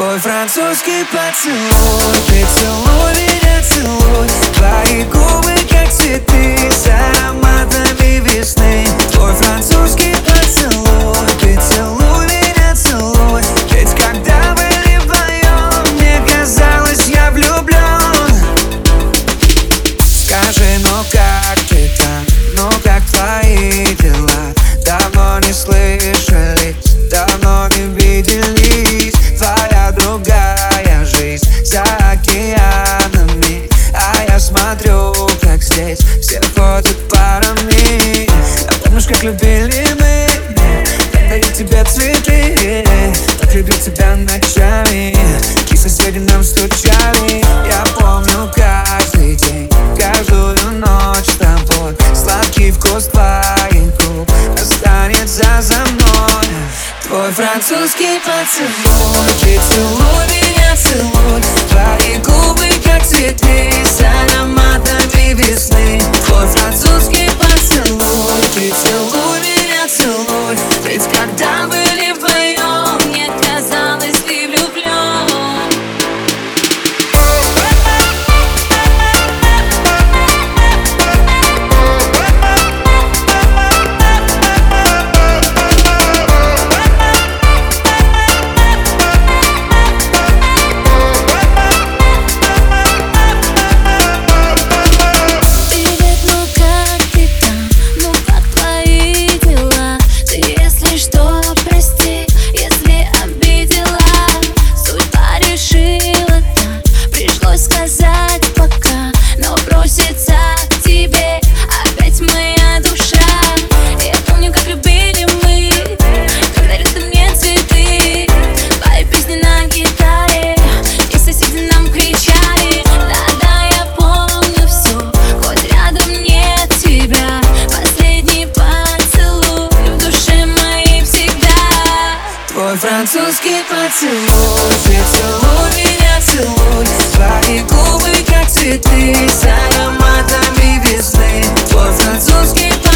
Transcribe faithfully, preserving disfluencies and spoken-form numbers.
Твой французский поцелуй, ты целуй меня, целуй. Твои губы как цветы с ароматами весны. Твой французский поцелуй, ты целуй меня, целуй. Ведь когда были вдвоем, мне казалось, я влюблен. Скажи, ну как ты там, ну как твои дела? Давно не слышались, давно не виделись. Твоя другая жизнь за океанами, а я смотрю, как здесь все ходят парами. А помнишь, как любили мы, как даю тебе цветы, так любил тебя ночами, и соседи нам стучали. Я помню каждый день, каждую ночь с тобой. Сладкий вкус твоих губ останется за мной. Твой французский поцелуй, ты целуй меня, целуй. Твои губы как цветы с ароматами весны. Твой французский поцелуй, ты целуй меня, целуй. Ведь когда были вдвоем, мне казалось, ты влюблен. Твой французский поцелуй, ты целуй меня, целуй. Твои губы как цветы с ароматами весны. Твой французский поцелуй.